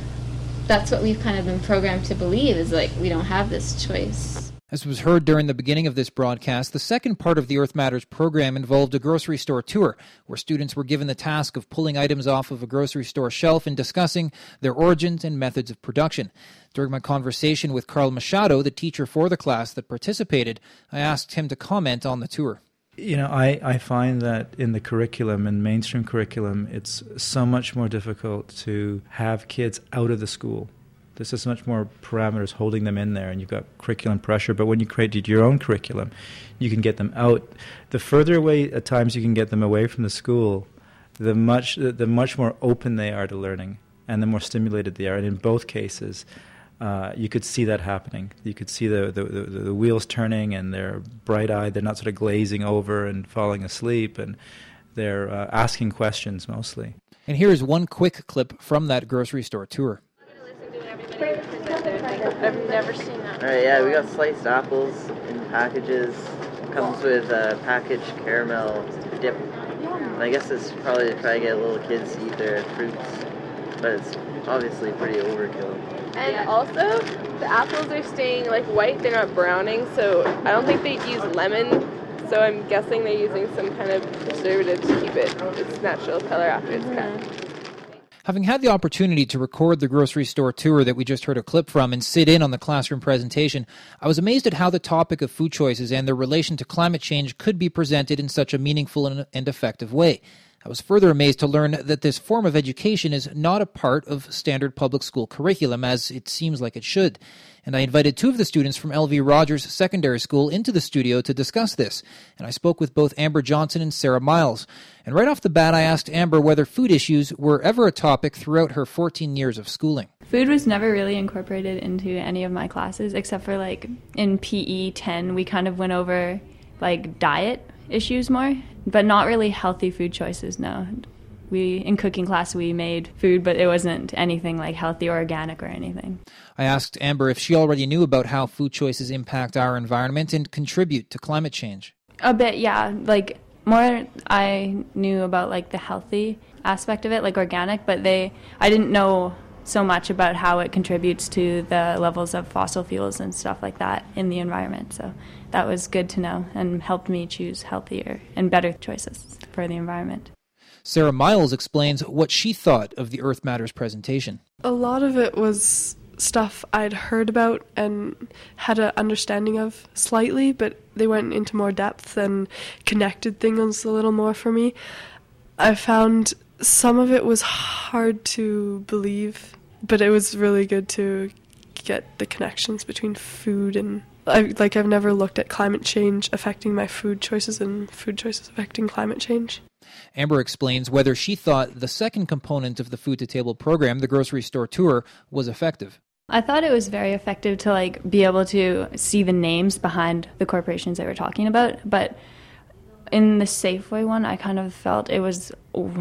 that's what we've kind of been programmed to believe, is like we don't have this choice. As was heard during the beginning of this broadcast, the second part of the Earth Matters program involved a grocery store tour, where students were given the task of pulling items off of a grocery store shelf and discussing their origins and methods of production. During my conversation with Carl Machado, the teacher for the class that participated, I asked him to comment on the tour. You know, I, I find that in the curriculum, in mainstream curriculum, it's so much more difficult to have kids out of the school. There's just much more parameters holding them in there, and you've got curriculum pressure. But when you created your own curriculum, you can get them out. The further away at times you can get them away from the school, the much the much more open they are to learning, and the more stimulated they are. And in both cases, uh, you could see that happening. You could see the the, the the wheels turning, and they're bright-eyed. They're not sort of glazing over and falling asleep, and they're uh, asking questions mostly. And here is one quick clip from that grocery store tour. I've never seen that. All right, yeah, we got sliced apples in packages. Comes with uh, packaged caramel dip. And I guess it's probably to try to get little kids to eat their fruits. but it's obviously pretty overkill. And yeah. also, the apples are staying like white, they're not browning, so I don't think they'd use lemon, so I'm guessing they're using some kind of preservative to keep it its natural color after it's mm-hmm. cut. Having had the opportunity to record the grocery store tour that we just heard a clip from and sit in on the classroom presentation, I was amazed at how the topic of food choices and their relation to climate change could be presented in such a meaningful and effective way. I was further amazed to learn that this form of education is not a part of standard public school curriculum, as it seems like it should. And I invited two of the students from L V Rogers Secondary School into the studio to discuss this. And I spoke with both Amber Johnson and Sarah Miles. And right off the bat, I asked Amber whether food issues were ever a topic throughout her fourteen years of schooling. Food was never really incorporated into any of my classes, except for like in P E ten, we kind of went over like diet issues more, but not really healthy food choices, no. We, in cooking class, we made food, but it wasn't anything like healthy or organic or anything. I asked Amber if she already knew about how food choices impact our environment and contribute to climate change. A bit, yeah. Like, more I knew about like the healthy aspect of it, like organic, but they, I didn't know so much about how it contributes to the levels of fossil fuels and stuff like that in the environment. So that was good to know and helped me choose healthier and better choices for the environment. Sarah Miles explains what she thought of the Earth Matters presentation. A lot of it was stuff I'd heard about and had an understanding of slightly, but they went into more depth and connected things a little more for me. I found some of it was hard to believe, but it was really good to get the connections between food and I, like I've never looked at climate change affecting my food choices and food choices affecting climate change. Amber explains whether she thought the second component of the Food to Table program, the grocery store tour, was effective. I thought it was very effective to like be able to see the names behind the corporations they were talking about, but in the Safeway one, I kind of felt it was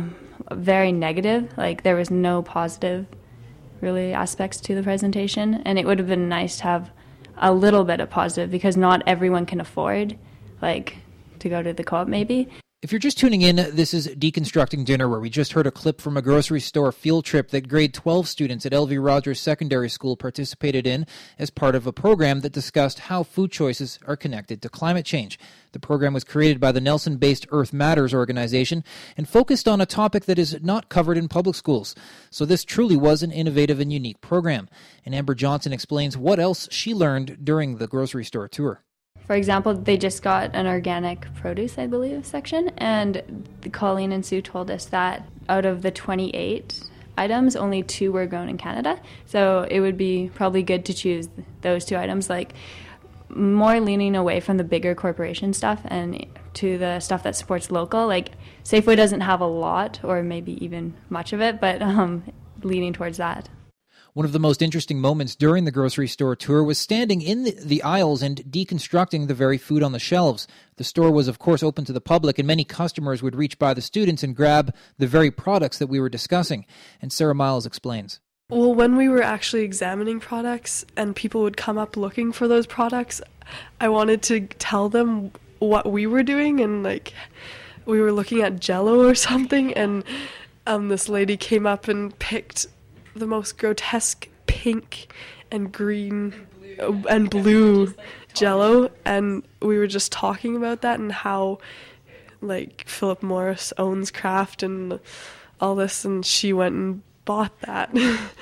very negative. Like there was no positive, really, aspects to the presentation, and it would have been nice to have a little bit of positive because not everyone can afford, like, to go to the co-op maybe. If you're just tuning in, this is Deconstructing Dinner, where we just heard a clip from a grocery store field trip that grade twelve students at L V Rogers Secondary School participated in as part of a program that discussed how food choices are connected to climate change. The program was created by the Nelson-based Earth Matters organization and focused on a topic that is not covered in public schools. So this truly was an innovative and unique program. And Amber Johnson explains what else she learned during the grocery store tour. For example, they just got an organic produce, I believe, section, and Colleen and Sue told us that out of the twenty-eight items, only two were grown in Canada. So it would be probably good to choose those two items, like more leaning away from the bigger corporation stuff and to the stuff that supports local. Like Safeway doesn't have a lot, or maybe even much of it, but um, leaning towards that. One of the most interesting moments during the grocery store tour was standing in the, the aisles and deconstructing the very food on the shelves. The store was, of course, open to the public, and many customers would reach by the students and grab the very products that we were discussing. And Sarah Miles explains. Well, when we were actually examining products and people would come up looking for those products, I wanted to tell them what we were doing, and like we were looking at Jell-O or something, and um, this lady came up and picked the most grotesque pink and green and blue Jell-O, and we were just talking about that and how like Philip Morris owns Kraft and all this, and she went and bought that.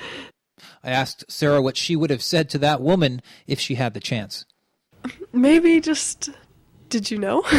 I asked Sarah what she would have said to that woman if she had the chance. Maybe just, did you know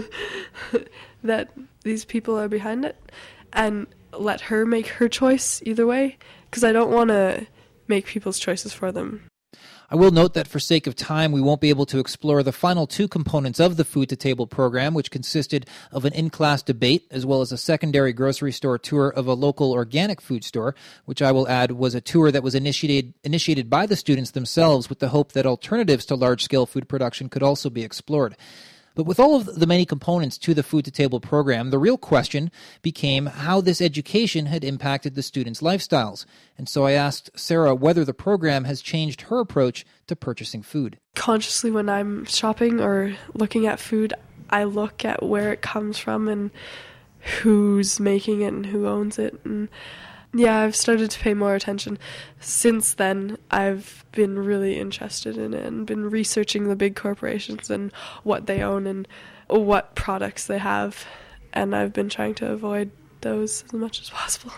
that these people are behind it? And let her make her choice either way, because I don't want to make people's choices for them. I will note that for sake of time, we won't be able to explore the final two components of the Food to Table program, which consisted of an in-class debate as well as a secondary grocery store tour of a local organic food store, which I will add was a tour that was initiated initiated by the students themselves with the hope that alternatives to large-scale food production could also be explored. But with all of the many components to the Food to Table program, the real question became how this education had impacted the students' lifestyles. And so I asked Sarah whether the program has changed her approach to purchasing food. Consciously, when I'm shopping or looking at food, I look at where it comes from and who's making it and who owns it. And Yeah, I've started to pay more attention. Since then, I've been really interested in it and been researching the big corporations and what they own and what products they have. And I've been trying to avoid those as much as possible.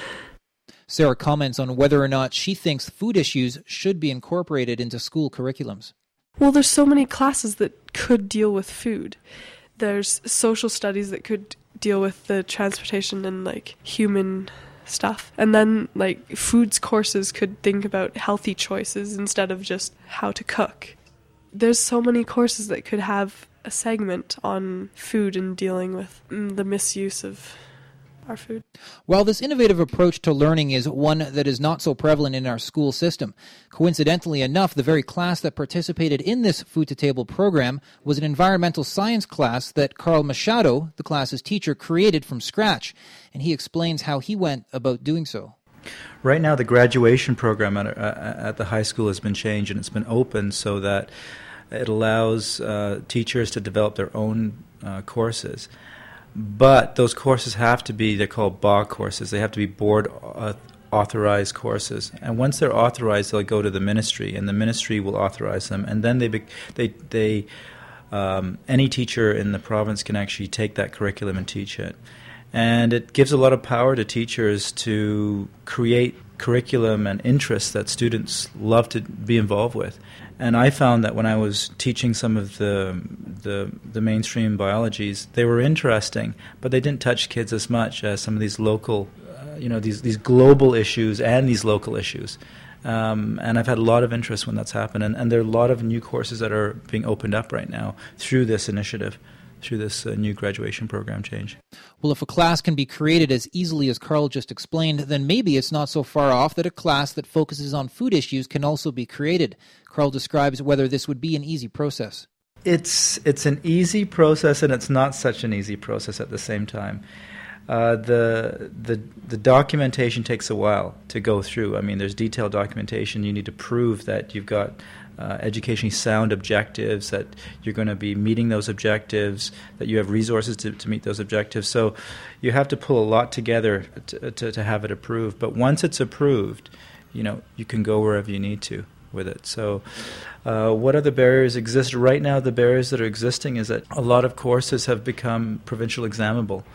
Sarah comments on whether or not she thinks food issues should be incorporated into school curriculums. Well, there's so many classes that could deal with food. There's social studies that could deal with the transportation and like human stuff. And then like foods courses could think about healthy choices instead of just how to cook. There's so many courses that could have a segment on food and dealing with the misuse of our food. While this innovative approach to learning is one that is not so prevalent in our school system, coincidentally enough, the very class that participated in this Food to Table program was an environmental science class that Carl Machado, the class's teacher, created from scratch, and he explains how he went about doing so. Right now, the graduation program at, uh, at the high school has been changed, and it's been opened so that it allows uh, teachers to develop their own uh, courses. But those courses have to be, they're called B A U courses. They have to be board uh, authorized courses. And once they're authorized, they'll go to the ministry, and the ministry will authorize them. And then they, be, they, they, um, any teacher in the province can actually take that curriculum and teach it. And it gives a lot of power to teachers to create curriculum and interests that students love to be involved with. And I found that when I was teaching some of the, the the mainstream biologies, they were interesting, but they didn't touch kids as much as some of these local, uh, you know, these these global issues and these local issues. Um, and I've had a lot of interest when that's happened. And, and there are a lot of new courses that are being opened up right now through this initiative, through this uh, new graduation program change. Well, if a class can be created as easily as Carl just explained, then maybe it's not so far off that a class that focuses on food issues can also be created. Carl describes whether this would be an easy process. It's it's an easy process, and it's not such an easy process at the same time. Uh, the the the documentation takes a while to go through. I mean, there's detailed documentation. You need to prove that you've got uh, educationally sound objectives, that you're going to be meeting those objectives, that you have resources to, to meet those objectives. So you have to pull a lot together to, to, to have it approved. But once it's approved, you know, you can go wherever you need to with it. So uh, what other barriers exist? Right now, the barriers that are existing is that a lot of courses have become provincial examinable.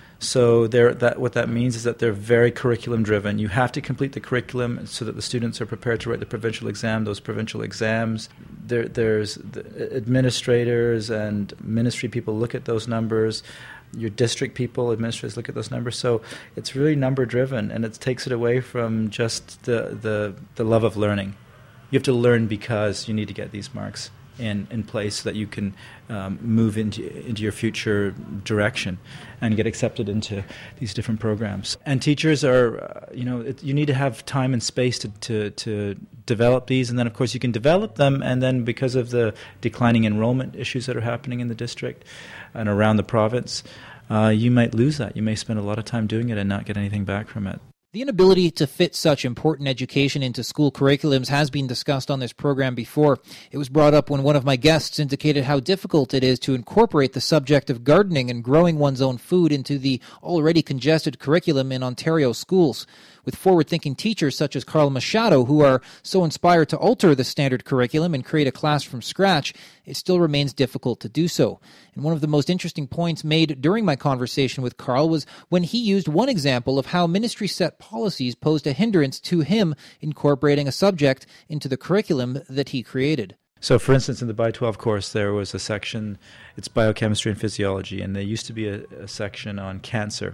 So that what that means is that they're very curriculum driven. You have to complete the curriculum so that the students are prepared to write the provincial exam. Those provincial exams, there, there's the administrators and ministry people look at those numbers. Your district people, administrators look at those numbers. So it's really number driven, and it takes it away from just the, the, the love of learning. You have to learn because you need to get these marks in, in place so that you can um, move into into your future direction and get accepted into these different programs. And teachers are, uh, you know, it, you need to have time and space to, to, to develop these, and then of course you can develop them, and then because of the declining enrollment issues that are happening in the district and around the province, uh, you might lose that. You may spend a lot of time doing it and not get anything back from it. The inability to fit such important education into school curriculums has been discussed on this program before. It was brought up when one of my guests indicated how difficult it is to incorporate the subject of gardening and growing one's own food into the already congested curriculum in Ontario schools. With forward-thinking teachers such as Carl Machado, who are so inspired to alter the standard curriculum and create a class from scratch, it still remains difficult to do so. And one of the most interesting points made during my conversation with Carl was when he used one example of how ministry-set policies posed a hindrance to him incorporating a subject into the curriculum that he created. So, for instance, in the Bio twelve course, there was a section, it's biochemistry and physiology, and there used to be a, a section on cancer.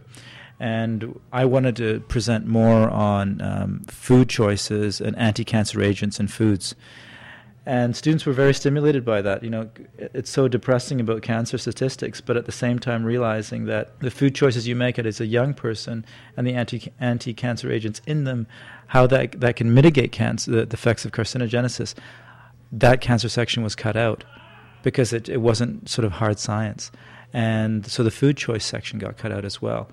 And I wanted to present more on um, food choices and anti-cancer agents in foods. And students were very stimulated by that. You know, it's so depressing about cancer statistics, but at the same time realizing that the food choices you make as a young person and the anti, anti-cancer agents in them, how that that can mitigate cancer, the, the effects of carcinogenesis. That cancer section was cut out because it, it wasn't sort of hard science. And so the food choice section got cut out as well.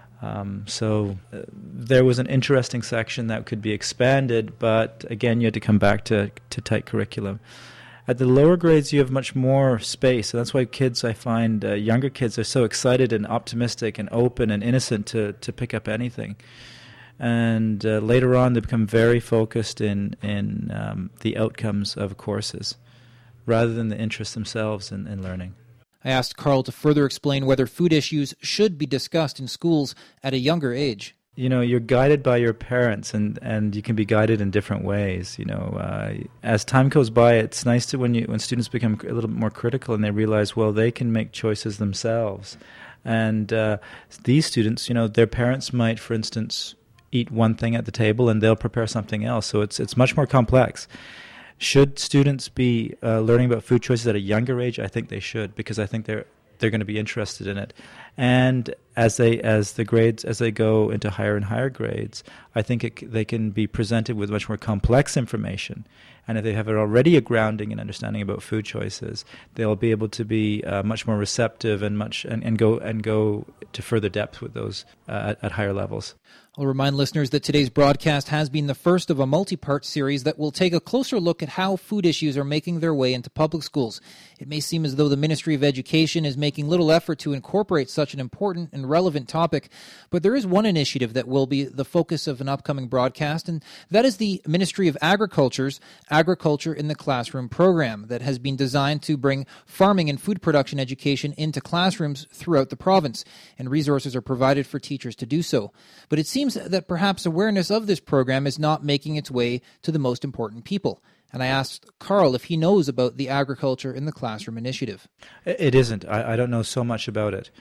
Um, so uh, there was an interesting section that could be expanded, but again, you had to come back to, to tight curriculum. At the lower grades, you have much more space, and that's why kids, I find, uh, younger kids are so excited and optimistic and open and innocent to, to pick up anything. And uh, later on, they become very focused in, in um, the outcomes of courses rather than the interests themselves in, in learning. I asked Carl to further explain whether food issues should be discussed in schools at a younger age. You know, you're guided by your parents, and, and you can be guided in different ways. You know, uh, as time goes by, it's nice to when you when students become a little bit more critical and they realize, well, they can make choices themselves. And uh, these students, you know, their parents might, for instance, eat one thing at the table and they'll prepare something else. So it's it's much more complex. Should students be uh, learning about food choices at a younger age? I think they should, because I think they're they're going to be interested in it. And as they as the grades as they go into higher and higher grades, I think it, they can be presented with much more complex information. And if they have already a grounding and understanding about food choices, they'll be able to be uh, much more receptive and much and, and go and go to further depth with those uh, at, at higher levels. I'll remind listeners that today's broadcast has been the first of a multi-part series that will take a closer look at how food issues are making their way into public schools. It may seem as though the Ministry of Education is making little effort to incorporate such an important and relevant topic, but there is one initiative that will be the focus of an upcoming broadcast, and that is the Ministry of Agriculture's Agriculture in the Classroom program that has been designed to bring farming and food production education into classrooms throughout the province, and resources are provided for teachers to do so. But it seems that perhaps awareness of this program is not making its way to the most important people. And I asked Carl if he knows about the Agriculture in the Classroom initiative. It isn't. I, I don't know so much about it.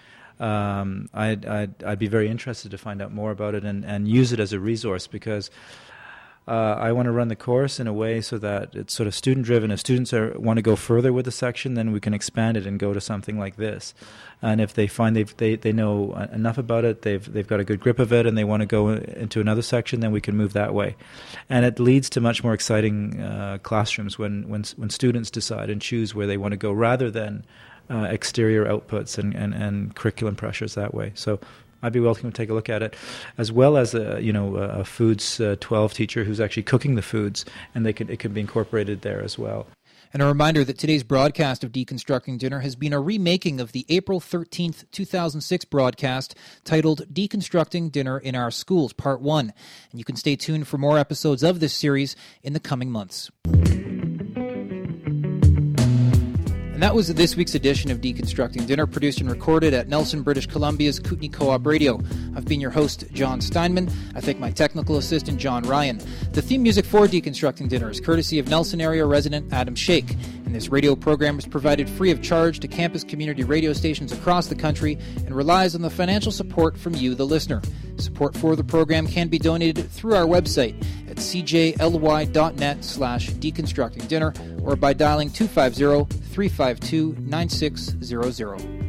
Um, I'd, I'd, I'd be very interested to find out more about it and, and use it as a resource, because uh, I want to run the course in a way so that it's sort of student-driven. If students are, want to go further with the section, then we can expand it and go to something like this. And if they find they've, they they know enough about it, they've they've got a good grip of it, and they want to go into another section, then we can move that way. And it leads to much more exciting uh, classrooms when, when when students decide and choose where they want to go, rather than uh, exterior outputs and, and, and curriculum pressures that way. So I'd be welcome to take a look at it, as well as a you know a Foods uh, twelve teacher who's actually cooking the foods, and they could it could be incorporated there as well. And a reminder that today's broadcast of Deconstructing Dinner has been a remaking of the April thirteenth, two thousand six broadcast titled Deconstructing Dinner in Our Schools, Part one. And you can stay tuned for more episodes of this series in the coming months. And that was this week's edition of Deconstructing Dinner, produced and recorded at Nelson, British Columbia's Kootenai Co-op Radio. I've been your host, John Steinman. I thank my technical assistant, John Ryan. The theme music for Deconstructing Dinner is courtesy of Nelson area resident Adam Shake. And this radio program is provided free of charge to campus community radio stations across the country and relies on the financial support from you, the listener. Support for the program can be donated through our website at cjly.net slash deconstructing dinner or by dialing two five zero, three five two, nine six zero zero.